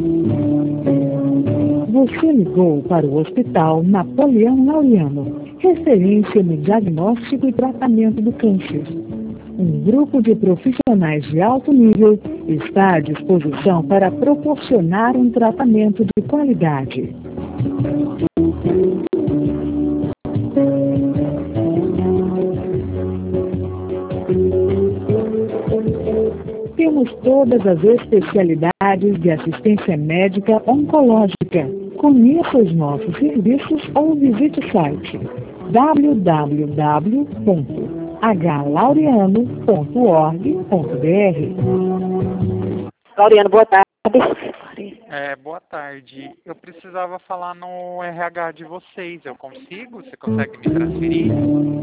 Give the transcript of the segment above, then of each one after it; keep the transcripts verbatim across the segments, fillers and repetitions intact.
Você ligou para o Hospital Napoleão Laureano, referência no diagnóstico e tratamento do câncer. Um grupo de profissionais de alto nível está à disposição para proporcionar um tratamento de qualidade. Temos todas as especialidades de assistência médica oncológica. Conheça os nossos serviços ou visite o site w w w ponto h laureano ponto org ponto b r. Laureano, boa tarde. É, boa tarde. Eu precisava falar no R H de vocês. Eu consigo? Você consegue me transferir?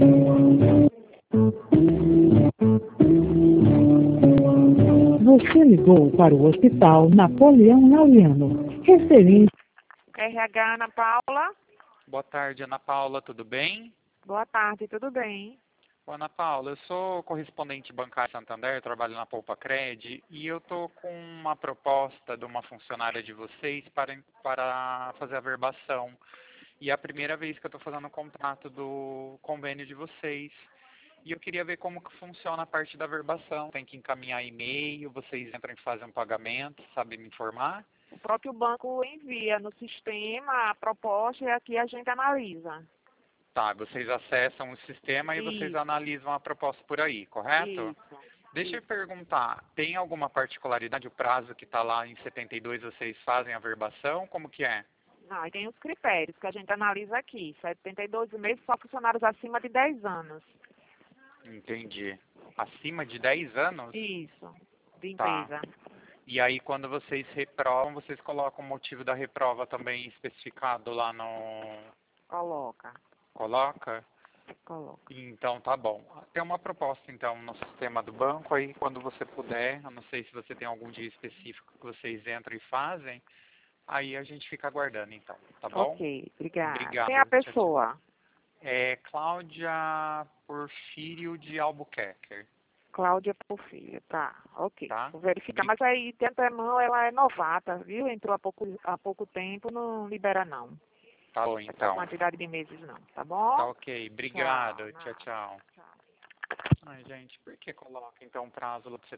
Você ligou para o Hospital Napoleão Laureano, referência... R H, Ana Paula. Boa tarde, Ana Paula, tudo bem? Boa tarde, tudo bem? Ô, Ana Paula, eu sou correspondente bancário Santander, trabalho na Poupa Cred, e eu estou com uma proposta de uma funcionária de vocês para, para fazer a verbação. E é a primeira vez que eu estou fazendo o contrato do convênio de vocês. E eu queria ver como que funciona a parte da verbação. Tem que encaminhar e-mail, vocês entram e fazem um pagamento, sabe me informar? O próprio banco envia no sistema a proposta e aqui a gente analisa. Tá, vocês acessam o sistema e Isso. vocês analisam a proposta por aí, correto? Isso. Deixa eu Isso. perguntar, tem alguma particularidade, o prazo que está lá em setenta e dois, vocês fazem a verbação? Como que é? Não, e tem os critérios que a gente analisa aqui. setenta e dois meses, só funcionários acima de dez anos. Entendi. Acima de dez anos? Isso, de Tá. empresa. E aí, quando vocês reprovam, vocês colocam o motivo da reprova também especificado lá no... Coloca, Coloca? coloca. Então, tá bom. Tem uma proposta, então, no sistema do banco, aí quando você puder, eu não sei se você tem algum dia específico que vocês entram e fazem, aí a gente fica aguardando, então, tá bom? Ok, obrigada. Obrigado. Quem é a Tchau, tchau. pessoa? É Cláudia Porfírio de Albuquerque. Cláudia Porfírio, tá, ok. Tá. Vou verificar, Bri- mas aí de antemão ela é novata, viu? Entrou há pouco, há pouco tempo, não libera não. Tá bom, Essa então. quantidade de meses não, tá bom? Tá ok. Obrigado. Tchau, Tchau, tchau. tchau. Ai, gente, por que coloca, então, prazo lá pra você